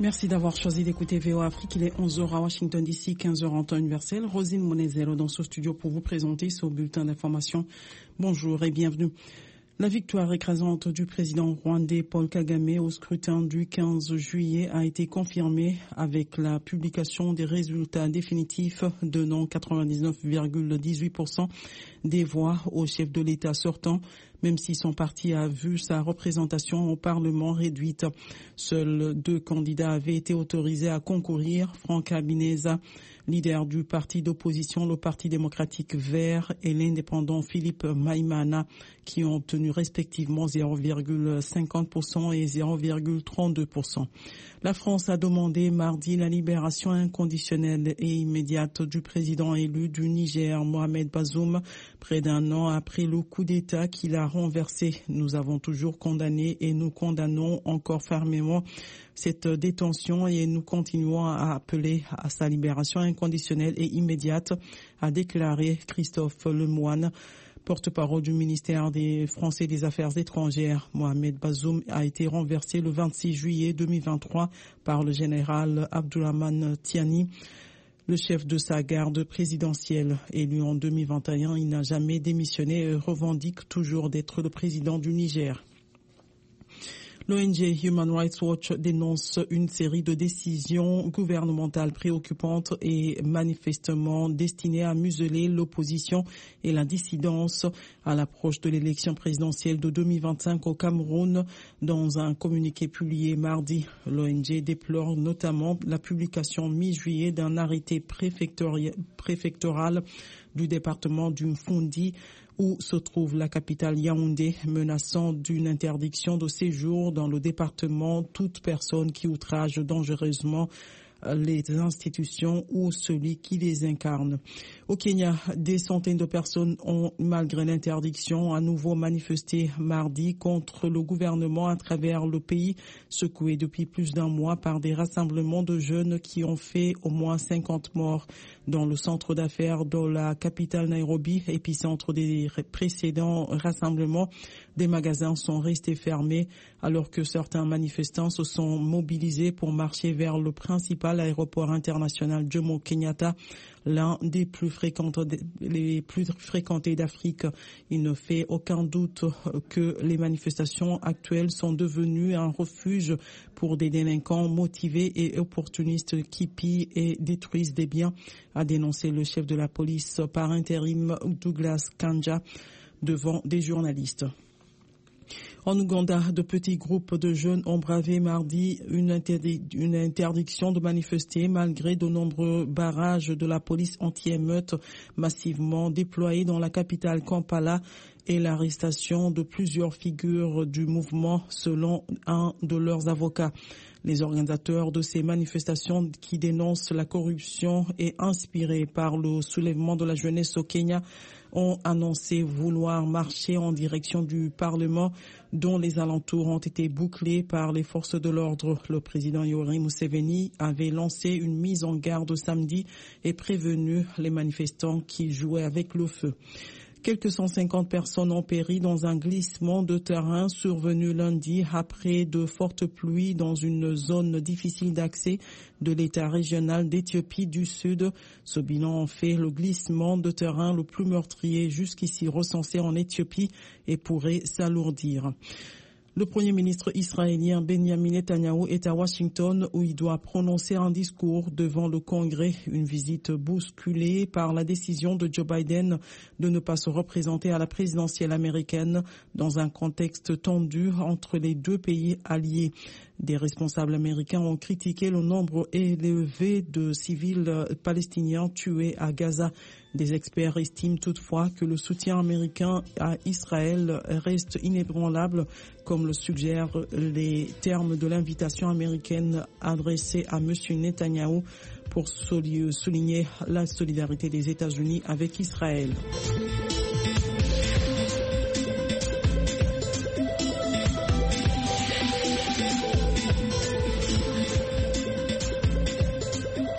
Merci d'avoir choisi d'écouter VOA Afrique. Il est 11h à Washington DC, 15h en temps universel. Rosine Monezero dans ce studio pour vous présenter ce bulletin d'information. Bonjour et bienvenue. La victoire écrasante du président rwandais Paul Kagame au scrutin du 15 juillet a été confirmée avec la publication des résultats définitifs donnant 99,18% des voix au chef de l'État sortant, même si son parti a vu sa représentation au Parlement réduite. Seuls 2 candidats avaient été autorisés à concourir, Franck Habineza, leader du parti d'opposition, le Parti démocratique vert, et l'indépendant Philippe Maïmana, qui ont obtenu respectivement 0,50% et 0,32%. La France a demandé mardi la libération inconditionnelle et immédiate du président élu du Niger, Mohamed Bazoum, près d'1 an après le coup d'État qu'il a renversé. Nous avons toujours condamné et nous condamnons encore fermement cette détention et nous continuons à appeler à sa libération inconditionnelle et immédiate, a déclaré Christophe Lemoine, porte-parole du ministère des Français des Affaires étrangères. Mohamed Bazoum a été renversé le 26 juillet 2023 par le général Abdourahmane Tiani, le chef de sa garde présidentielle. Élu en 2021, il n'a jamais démissionné et revendique toujours d'être le président du Niger. L'ONG Human Rights Watch dénonce une série de décisions gouvernementales préoccupantes et manifestement destinées à museler l'opposition et la dissidence à l'approche de l'élection présidentielle de 2025 au Cameroun. Dans un communiqué publié mardi, l'ONG déplore notamment la publication mi-juillet d'un arrêté préfectoral du département du Mfundi, où se trouve la capitale Yaoundé, menaçant d'une interdiction de séjour dans le département toute personne qui outrage dangereusement les institutions ou celui qui les incarne. Au Kenya, des centaines de personnes ont, malgré l'interdiction, à nouveau manifesté mardi contre le gouvernement à travers le pays, secoué depuis plus d'1 mois par des rassemblements de jeunes qui ont fait au moins 50 morts. Dans le centre d'affaires de la capitale Nairobi, épicentre des précédents rassemblements, des magasins sont restés fermés alors que certains manifestants se sont mobilisés pour marcher vers le principal aéroport international Jomo Kenyatta, l'un des les plus fréquentés d'Afrique. Il ne fait aucun doute que les manifestations actuelles sont devenues un refuge pour des délinquants motivés et opportunistes qui pillent et détruisent des biens, a dénoncé le chef de la police par intérim Douglas Kanja devant des journalistes. En Ouganda, de petits groupes de jeunes ont bravé mardi une interdiction de manifester malgré de nombreux barrages de la police anti-émeute massivement déployés dans la capitale Kampala et l'arrestation de plusieurs figures du mouvement selon un de leurs avocats. Les organisateurs de ces manifestations qui dénoncent la corruption et inspirés par le soulèvement de la jeunesse au Kenya ont annoncé vouloir marcher en direction du Parlement dont les alentours ont été bouclés par les forces de l'ordre. Le président Yoweri Museveni avait lancé une mise en garde samedi et prévenu les manifestants qui jouaient avec le feu. Quelques 150 personnes ont péri dans un glissement de terrain survenu lundi après de fortes pluies dans une zone difficile d'accès de l'État régional d'Éthiopie du Sud. Ce bilan en fait le glissement de terrain le plus meurtrier jusqu'ici recensé en Éthiopie et pourrait s'alourdir. Le Premier ministre israélien Benjamin Netanyahu est à Washington où il doit prononcer un discours devant le Congrès, une visite bousculée par la décision de Joe Biden de ne pas se représenter à la présidentielle américaine dans un contexte tendu entre les 2 pays alliés. Des responsables américains ont critiqué le nombre élevé de civils palestiniens tués à Gaza. Des experts estiment toutefois que le soutien américain à Israël reste inébranlable, comme le suggèrent les termes de l'invitation américaine adressée à M. Netanyahou pour souligner la solidarité des États-Unis avec Israël.